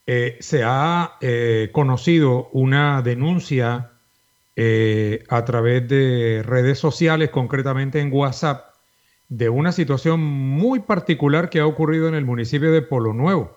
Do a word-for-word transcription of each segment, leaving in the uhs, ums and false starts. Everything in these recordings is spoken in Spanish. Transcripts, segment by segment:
eh, se ha eh, conocido una denuncia eh, a través de redes sociales, concretamente en WhatsApp, de una situación muy particular que ha ocurrido en el municipio de Polo Nuevo,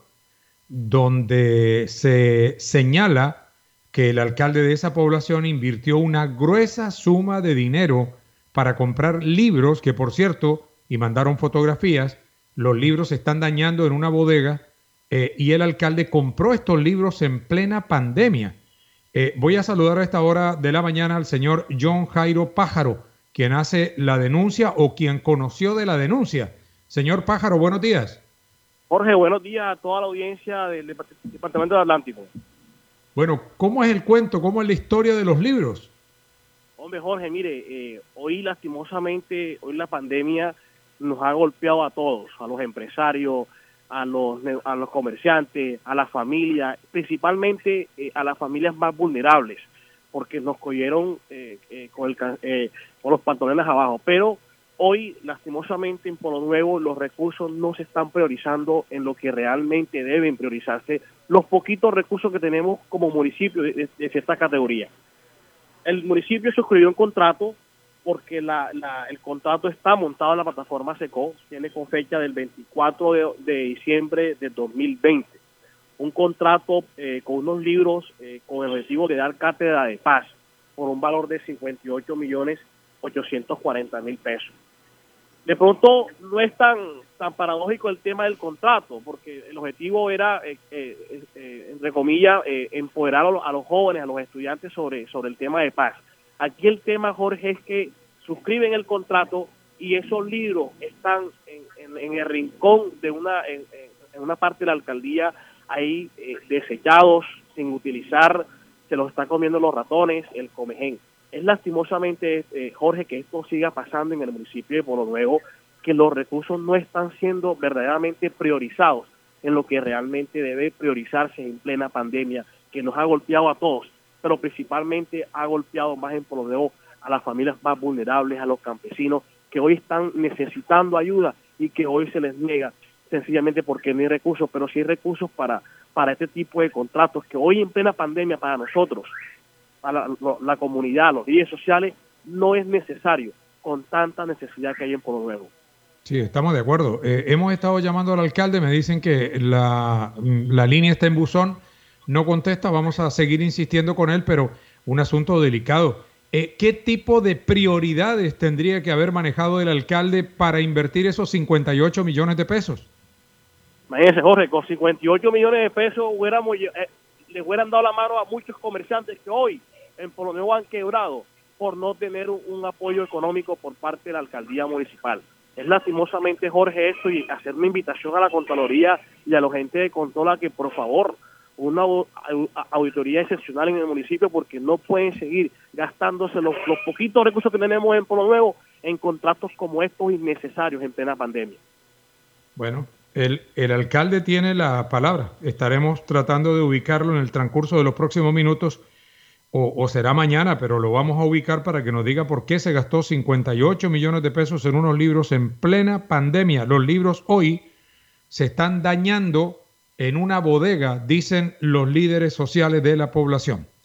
donde se señala que el alcalde de esa población invirtió una gruesa suma de dinero para comprar libros, que por cierto, y mandaron fotografías, los libros se están dañando en una bodega, eh, y el alcalde compró estos libros en plena pandemia. Eh, voy a saludar a esta hora de la mañana al señor John Jairo Pájaro, quien hace la denuncia o quien conoció de la denuncia. Señor Pájaro, buenos días. Jorge, buenos días a toda la audiencia del Departamento del Atlántico. Bueno, ¿cómo es el cuento? ¿Cómo es la historia de los libros? Hombre, Jorge, mire, eh, hoy lastimosamente, hoy la pandemia nos ha golpeado a todos, a los empresarios, a los, a los comerciantes, a la familia, principalmente eh, a las familias más vulnerables, porque nos cogieron eh, eh, con, el, eh, con los pantalones abajo. Pero hoy, lastimosamente, en Polo Nuevo, los recursos no se están priorizando en lo que realmente deben priorizarse, los poquitos recursos que tenemos como municipio de, de, de cierta categoría. El municipio suscribió un contrato porque la, la, el contrato está montado en la plataforma SECO, tiene con fecha del veinticuatro de diciembre de dos mil veinte. Un contrato eh, con unos libros eh, con el objetivo de dar cátedra de paz por un valor de cincuenta y ocho millones ochocientos cuarenta mil pesos. De pronto no es tan tan paradójico el tema del contrato, porque el objetivo era, eh, eh, eh, entre comillas, eh, empoderar a los, a los jóvenes, a los estudiantes sobre, sobre el tema de paz. Aquí el tema, Jorge, es que suscriben el contrato y esos libros están en, en, en el rincón de una en, en una parte de la alcaldía ahí eh, desechados, sin utilizar, se los están comiendo los ratones, el comején. Es lastimosamente, eh, Jorge, que esto siga pasando en el municipio de Polo Nuevo, que los recursos no están siendo verdaderamente priorizados en lo que realmente debe priorizarse en plena pandemia, que nos ha golpeado a todos, pero principalmente ha golpeado más en Polo Nuevo a las familias más vulnerables, a los campesinos, que hoy están necesitando ayuda y que hoy se les niega sencillamente porque no hay recursos, pero sí hay recursos para, para este tipo de contratos, que hoy en plena pandemia para nosotros, para la, la comunidad, los líderes sociales, no es necesario con tanta necesidad que hay en Polo Nuevo. Sí, estamos de acuerdo. Eh, hemos estado llamando al alcalde, me dicen que la, la línea está en buzón, no contesta, vamos a seguir insistiendo con él, pero un asunto delicado. Eh, ¿Qué tipo de prioridades tendría que haber manejado el alcalde para invertir esos cincuenta y ocho millones de pesos? Imagínense, Jorge, con cincuenta y ocho millones de pesos hubiéramos, eh, le hubieran dado la mano a muchos comerciantes que hoy en Polo Nuevo han quebrado por no tener un, un apoyo económico por parte de la alcaldía municipal. Es lastimosamente, Jorge, esto, y hacer una invitación a la Contraloría y a la gente de control a que, por favor, una auditoría excepcional en el municipio, porque no pueden seguir gastándose los, los poquitos recursos que tenemos en Polo Nuevo en contratos como estos innecesarios en plena pandemia. Bueno, el, el alcalde tiene la palabra. Estaremos tratando de ubicarlo en el transcurso de los próximos minutos, o, o será mañana, pero lo vamos a ubicar para que nos diga por qué se gastó cincuenta y ocho millones de pesos en unos libros en plena pandemia. Los libros hoy se están dañando en una bodega, dicen los líderes sociales de la población.